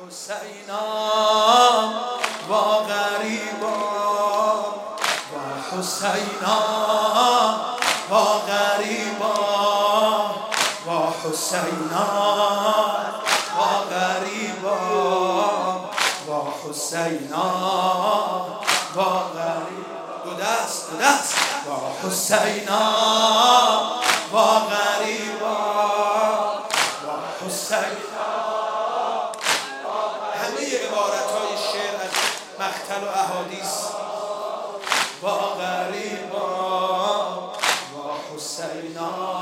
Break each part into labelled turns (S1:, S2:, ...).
S1: حسینا و غریبا و حسینا و غریبا و حسینا و غریبا و حسینا و غریبا دو دست و حسینا و غریبا و حسینا. همه عبارت‌های شعر از مقتل و احادیث و غریبا و حسینا.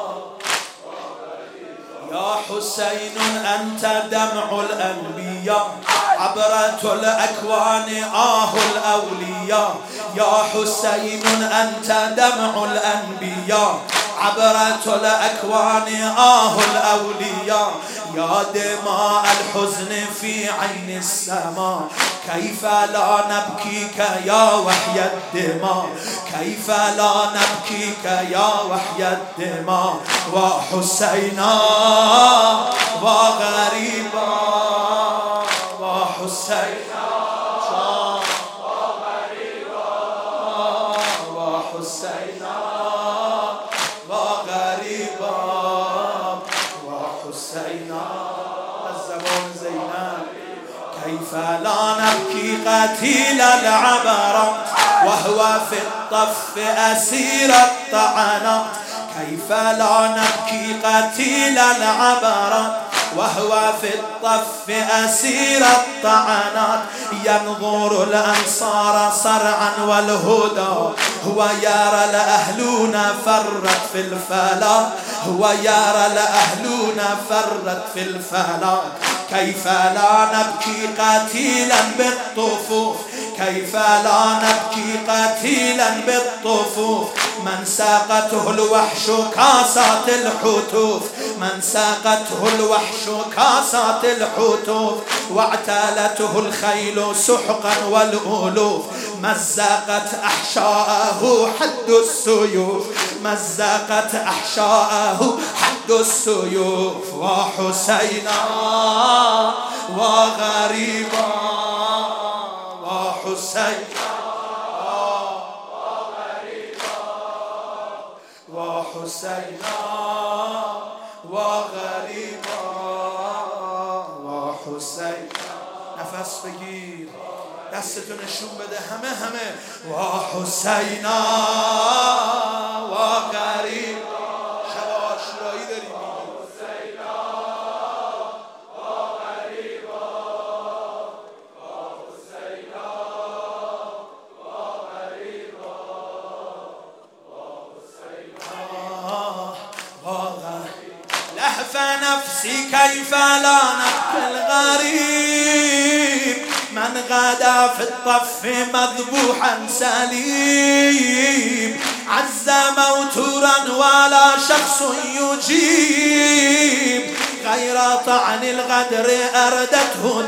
S1: یا حسین انت دمع الانبیاء عبرة الاکوان آه الاولیاء. یا حسین انت دمع الانبیاء عبرة الاکوان آه الاولیاء. یا دماء الحزن في عین السما کیف لا نبکیک یا وحی الدماء کیف لا نبکیک یا وحی الدماء. و حسینا و غریبا و حسینا و غریبا و حسینا و غریبا و حسینا. از زبان زینب کیف لا نبکی قتیل العبرات وهو في الطف اسیر الطعنات. کیف لا نبکی قتیل العبرات وهو في الطف أسير الطعنات. ينظر الأنصار صرعا والهدى هو يرى الأهلون فرت في الفلا هو يرى الأهلون فرت في الفلا. كيف لا نبكي قتيلا بالطفوف كيف لا نبكي قتيلا بالطفوف. من ساقته الوحش كاسات الحتوف من ساقته الوحش كاسات الحتوف. واعتالته الخيل سحقا والألوف مزقت أحشاءه حد السيوف مزقت أحشاءه حد السيوف. وحسينا وغريبا وحسينا وحسينا وغريبا وحسينا. نفس بگیر دستتو نشون بده همه و حسینا و غریبا. شب عاشورایی داریم حسینا و غریبا و حسینا و غریبا و حسینا و غریبا. لهف نفسی کیف لا نبکی الغریب من غدا في الطف مذبوحا سليم عز موتورا ولا شخص يجيب غير طعن الغدر أردته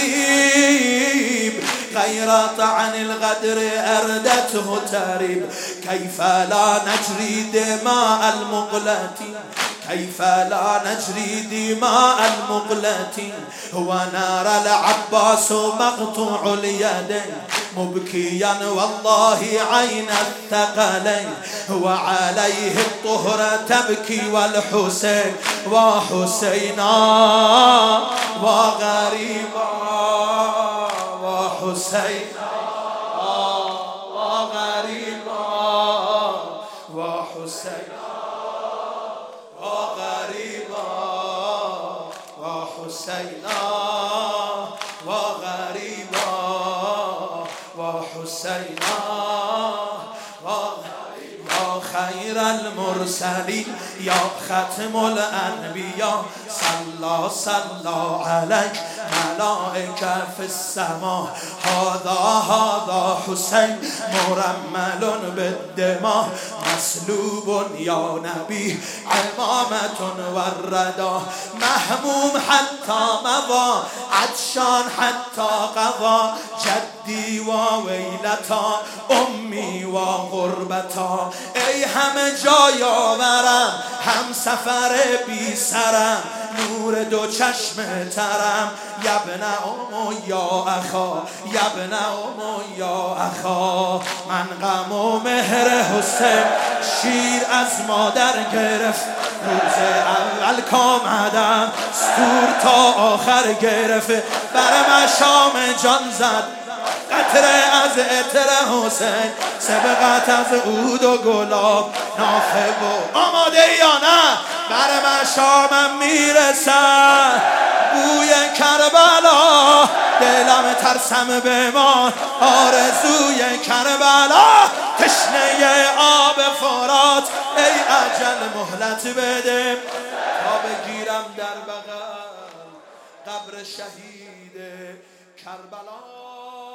S1: تريب غير طعن الغدر أردته تريب. كيف لا نجري دماء المقلتين كيف لا نجري دماء المقلتين. ونرى العباس مقطوع اليدين مبكيا والله عين الثقلين. وعليه الطهر تبكي والحسين وحسينا وغريبا وحسينا وغريبا وحسينا وغريبا وحسينا وغريبا وحسينا يا خير المرسلين يا ختم الأنبياء صلى عليك ملائكة في السماء. هذا حسين مرمل بالدماء مسلوب يا نبي عمامة والردى مهموم حتى مضى عطشان حتى قضى جدي وويلتا أمي وغربتا. ای همه جای آورم هم سفر بی سرم نور دو چشم ترم یبن ام یا اخا یبن ام یا اخا من غم و مهر حسین شیر از مادر گرفت روز اول کامدم ستور تا آخر گرفت بر مشام جان زد قطره از عطر حسین سبقت از عود و گلاب نافه و آماده یا نه بر مشامم میرسد بوی کربلا دلم ترسم بمان آرزوی کربلا تشنه آب فرات ای اجل مهلت بده تا بگیرم در بغل قبر شهید کربلا